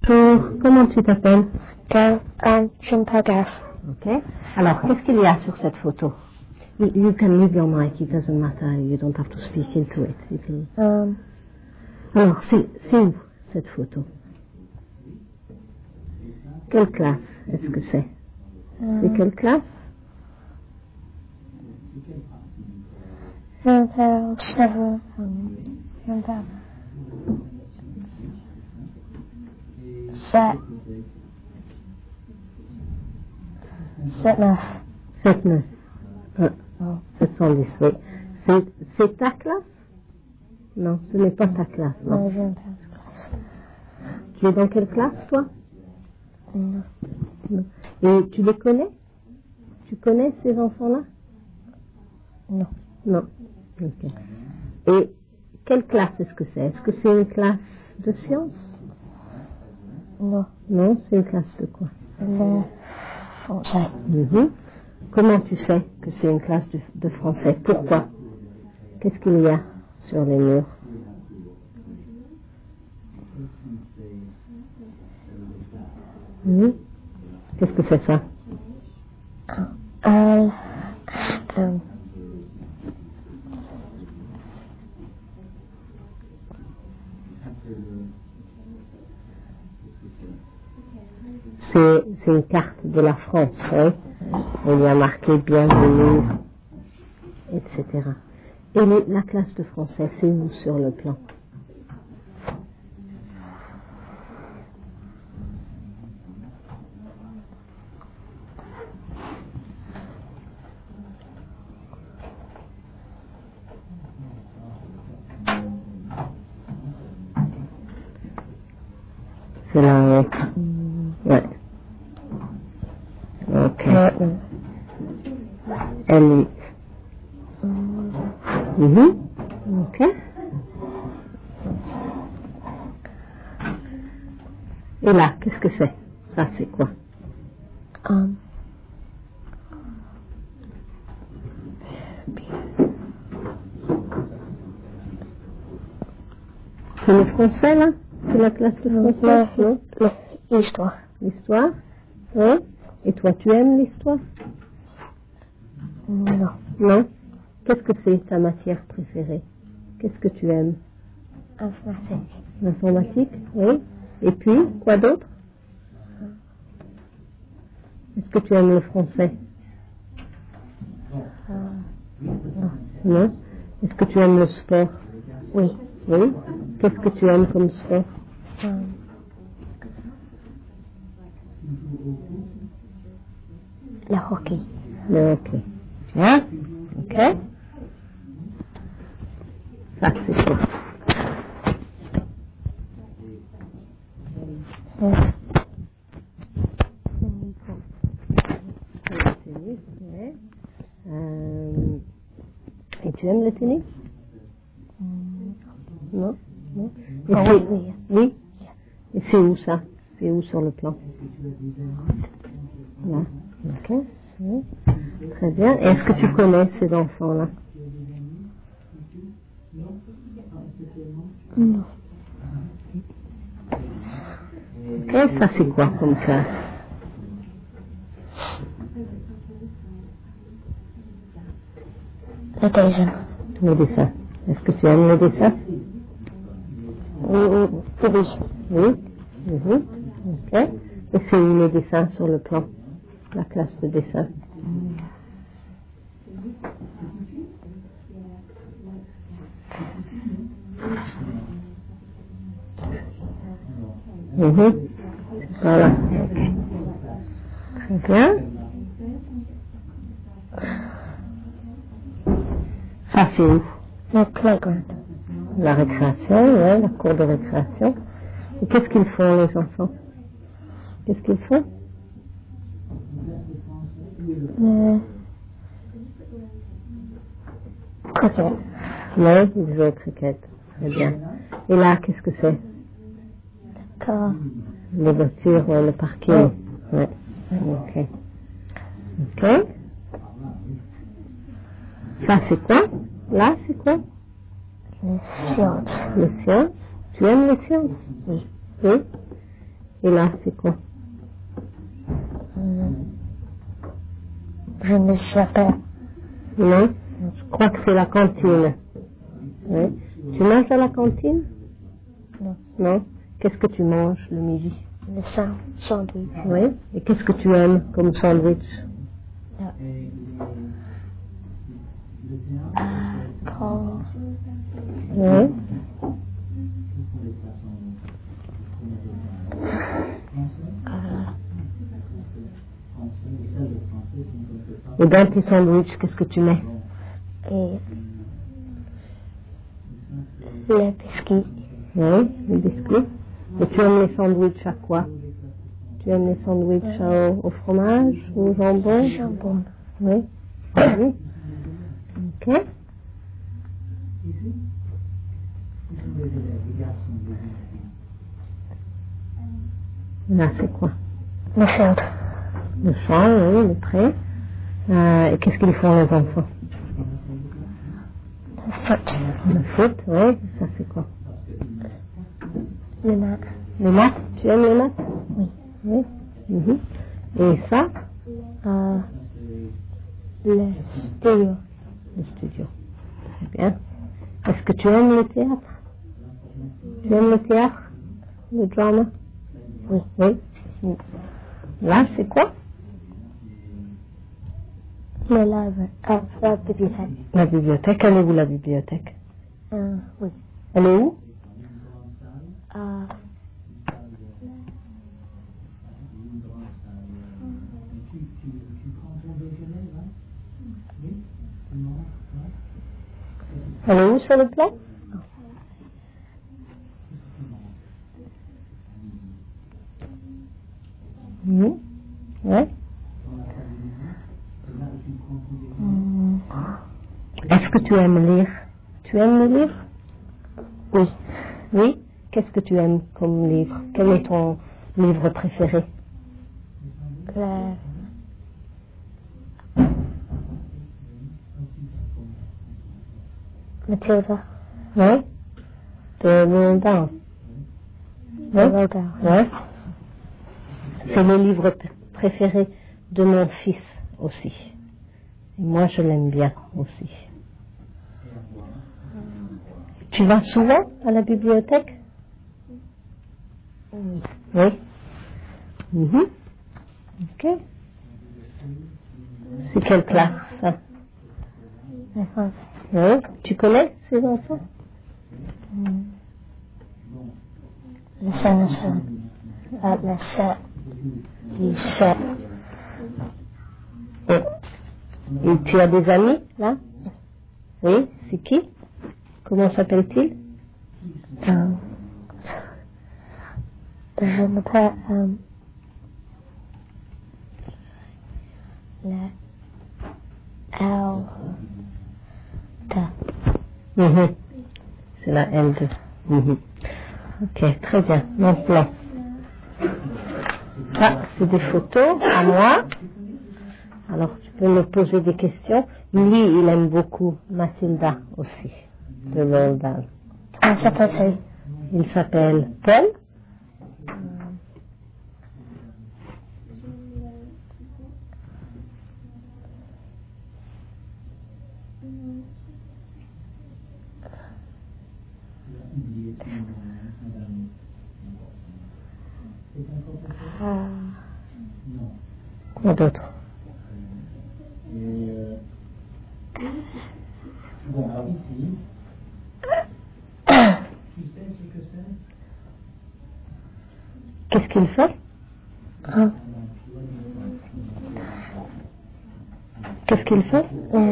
Bonjour, comment tu t'appelles? Je m'appelle Garth. Ok. Alors, qu'est-ce qu'il y a sur cette photo? You can leave your mic, it doesn't matter, you don't have to speak into it. Alors, c'est où cette photo? Quelle classe est-ce que c'est? C'est quelle classe? Je m'appelle Seven. Je m'appelle 7-9. 7-9. 710, oui. C'est ta classe? Non, ce n'est pas ta classe. Non, je n'ai pas de classe. Tu es dans quelle classe, toi? Non. Non. Et tu les connais? Tu connais ces enfants-là? Non. Non. Ok. Et quelle classe est-ce que c'est? Est-ce que c'est une classe de sciences? Non. Non, c'est une classe de quoi? Le français. Comment tu sais que c'est une classe de français? Pourquoi? Qu'est-ce qu'il y a sur les murs? Qu'est-ce que c'est ça? C'est une carte de la France, hein? Il y a marqué bienvenue, etc. Et la classe de français, c'est où sur le plan? C'est là, ouais. Ok. Elle. Ok. Et là, qu'est-ce que c'est? Ça, c'est quoi? C'est le français, là? C'est la classe de français? Non? L'histoire. L'histoire? Oui. Et toi, tu aimes l'histoire? Non. Non? Qu'est-ce que c'est ta matière préférée? Qu'est-ce que tu aimes? Informatique. L'informatique? Oui. Et puis, quoi d'autre? Est-ce que tu aimes le français? Non. Non? Est-ce que tu aimes le sport? Oui. Oui. Qu'est-ce que tu aimes comme sport? Le hockey. Le hockey. Hein? Ok. Ça, c'est quoi? Le tennis, ouais. Et tu aimes le tennis? Non? Non? Et Oui. Oui? Et c'est où ça? C'est où sur le plan? Là. Ok. Oui. Très bien. Et est-ce que tu connais ces enfants-là? Non. Ok, ça c'est quoi comme classe? Le dessin. Le dessin. Est-ce que tu aimes le dessin? Oui. Oui. Ok. Et c'est où le dessin sur le plan? La classe de dessin. Voilà. Okay. Très bien. Ça c'est où? Le playground. La récréation, ouais, la cour de récréation. Et qu'est-ce qu'ils font les enfants? Qu'est-ce qu'ils font? Cricket. Oui, ils jouent au cricket. Très bien. Et là, qu'est-ce que c'est? Les voitures, ouais, le parking. Ouais. Ok. Ok. Ça, c'est quoi? Là, c'est quoi? Les sciences. Les sciences. Tu aimes les sciences? Oui. Oui. Et là, c'est quoi? Je ne sais pas. Non? Je crois que c'est la cantine. Oui. Tu manges à la cantine? Non. Non? Qu'est-ce que tu manges le midi? Le sandwich. Oui. Et qu'est-ce que tu aimes comme sandwich? Paul. Oui. Et dans tes sandwichs, qu'est-ce que tu mets? Et les biscuits. Oui, les biscuits. Et tu aimes les sandwichs à quoi? Tu aimes les sandwichs au fromage ou au jambon? Jambon. Oui. Oui. Ok. Là, c'est quoi? Le field. Le champ, oui, le pré. Et qu'est-ce qu'ils font les enfants? Le foot. Le foot, oui. Ça, c'est quoi? Le maths. Les maths. Tu aimes les maths? Oui. Oui. Mhm. Et ça? Le studio. Le studio. Très bien. Est-ce que tu aimes le théâtre? Tu aimes le théâtre? Le drama? Oui. Oui. Là, c'est quoi? Le livre. La bibliothèque. La bibliothèque. Elle est où, la bibliothèque? Oui. Elle est où? Elle est où sur le plan? Oui. Ouais. Est-ce que tu aimes lire? Tu aimes le lire? Oui. Oui. Qu'est-ce que tu aimes comme livre? Quel est ton livre préféré? Matilda. Oui. De Rodin. De Rodin. Oui. C'est le livre préféré de mon fils aussi. Et moi, je l'aime bien aussi. Tu vas souvent à la bibliothèque? Oui. Oui. Mhm. Ok. C'est quelle classe, ça? Oui. Tu connais ces enfants? Le 7. Le 7. Du 7. Et tu as des amis, là? Oui. C'est qui? Comment s'appelle-t-il? Je m'appelle la L. Mhm. C'est la L2. Mhm. Ok, très bien. Maintenant, ça, c'est des photos à moi. Alors, tu peux me poser des questions. Lui, il aime beaucoup Mathilda aussi, de Loldal. Comment s'appelle-t-il? Il s'appelle Paul. Quoi d'autre? Bon, alors ici, tu sais ce que c'est? Qu'est-ce qu'il fait? Qu'est-ce qu'il fait?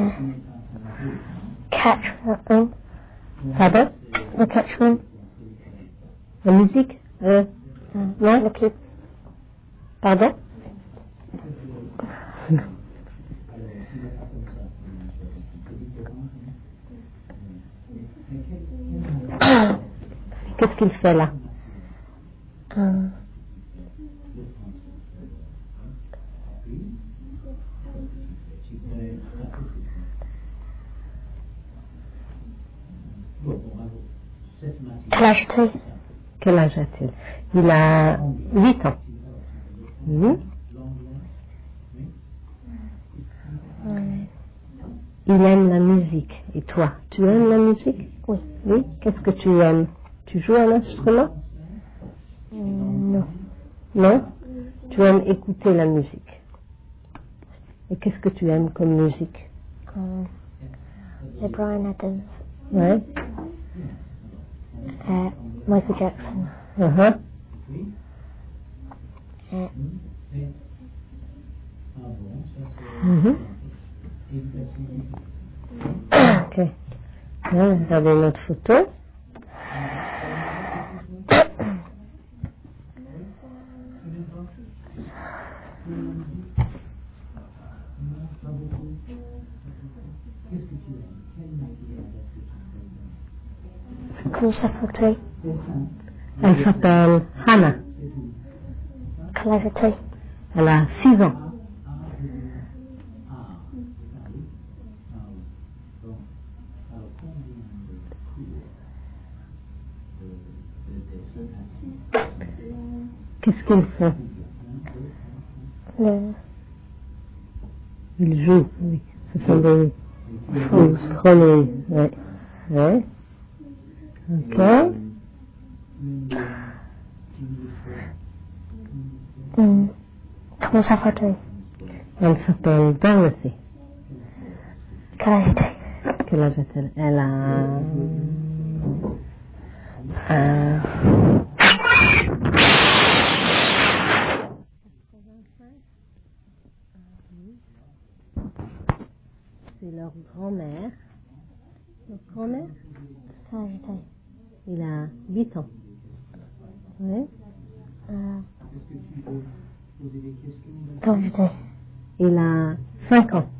Catch room. Pardon? Le catch room. La musique? Ouais. Le clip. Pardon? Qu'est-ce qu'il fait là? Clarity. Quel âge a-t-il? Il a 8 ans. Il aime la musique. Et toi, tu aimes la musique? Oui. Oui. Qu'est-ce que tu aimes? Tu joues un instrument? Non. Non? Tu aimes écouter la musique. Et qu'est-ce que tu aimes comme musique? Les Bryan Adams. Ouais. Michael Jackson. Ok. Regardez notre photo. Comment s'appelle-t-elle? Elle s'appelle Hannah. Quel âge a-t-elle? Elle a 6 ans. Qu'est-ce qu'il fait? Il joue, oui. Ce sont des chronos. Oui. Oui. Ok. Comment s'appelle-t-elle? Elle s'appelle Dorothy. Quel âge a-t-elle? Quel âge a-t-elle? Elle a... C'est leur grand-mère. Leur grand-mère? Quel âge a-t-elle? Il a 8 ans. Oui. Quel âge a-t-elle? Il a 5 ans.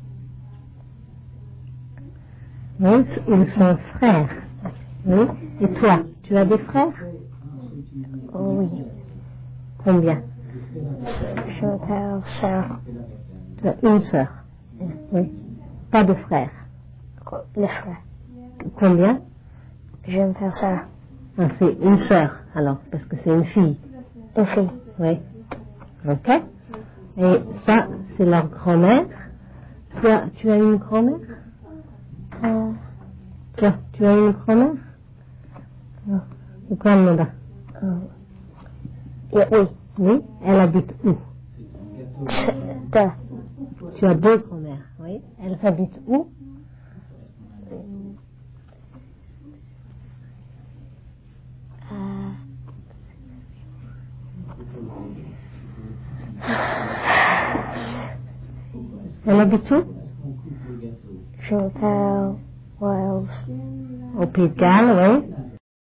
Oui, ils sont frères. Oui. Et toi, tu as des frères? Oui. Combien? Je m'appelle Sarah. Tu as une sœur. Oui. Pas de frères. Le frère. Combien? Je m'appelle Sarah. Ah, c'est une sœur, alors, parce que c'est une fille. Une fille. Oui. Ok. Et ça, c'est leur grand-mère. Toi, tu as une grand-mère? Toi, tu as une grand-mère? Non. C'est quoi le nom? Oui. Oui. Elle habite où? Deux. Tu as 2 grand-mères, oui. Elles habitent où? Elle habite où? Je m'appelle Wales. Au Pays de Galles, oui.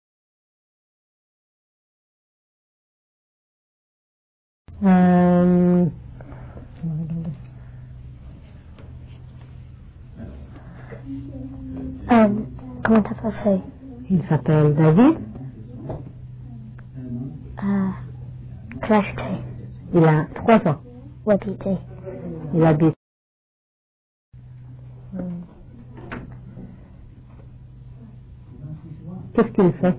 Comment t'appelles-tu? Il s'appelle David. Quel âge as-tu? Il a 3 ans. Où habites-tu? Il habite. Qu'est-ce qu'il fait?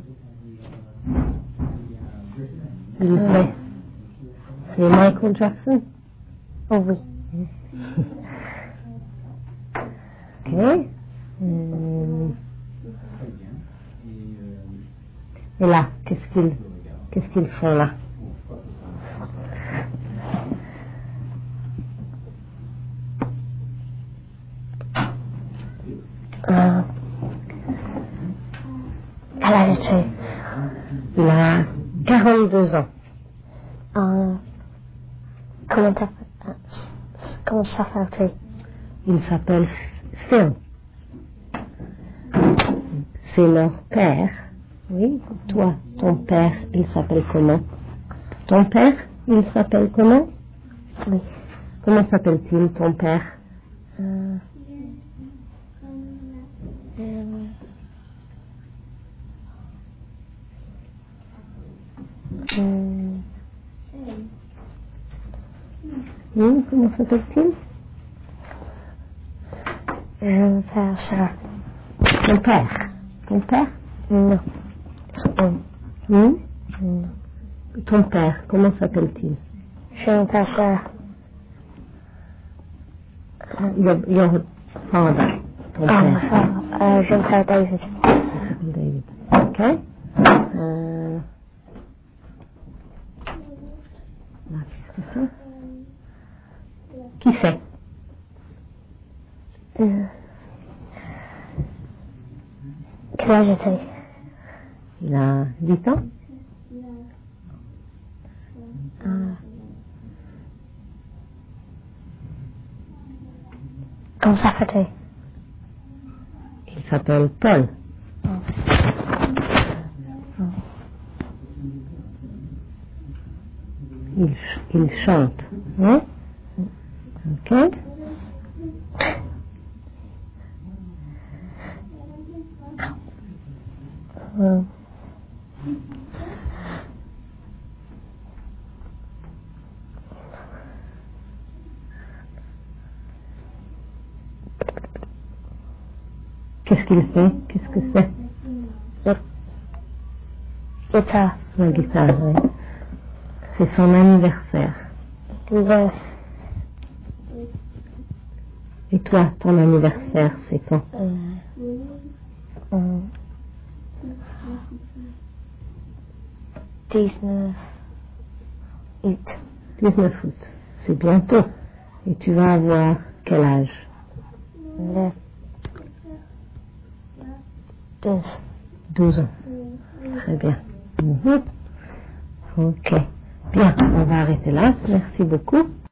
Il fait. C'est Michael Jackson? Oh oui. Ok. Et là, qu'est-ce qu'ils font là? Quel âge as-tu? Il a 42 ans. Comment s'appelle-tu? Il s'appelle Phil. C'est leur père. Oui, toi, ton père, il s'appelle comment? Ton père, il s'appelle comment? Oui. Comment s'appelle-t-il, ton père? Comment s'appelle-t-il? Je m'appelle Sarah. Ton père? Ton père? Non. Ton père, comment s'appelle-t-il? Son père, Your father, ton père. je m'appelle David. Il s'appelle David. Ok. Là, qu'est-ce que c'est? Qui c'est? Quel âge as-tu? Il a 8 ans. Comment s'appelle-t-il? Il s'appelle Paul. Il chante. Hein? Ok. Qu'est-ce qu'il fait? Qu'est-ce que c'est? Guitare. La guitare, oui. C'est son anniversaire. Et toi, ton anniversaire, c'est quand? 19 août. 19 août. C'est bientôt. Et tu vas avoir quel âge? 12 ans. Très bien. Ok. Bien, on va arrêter là. Merci beaucoup.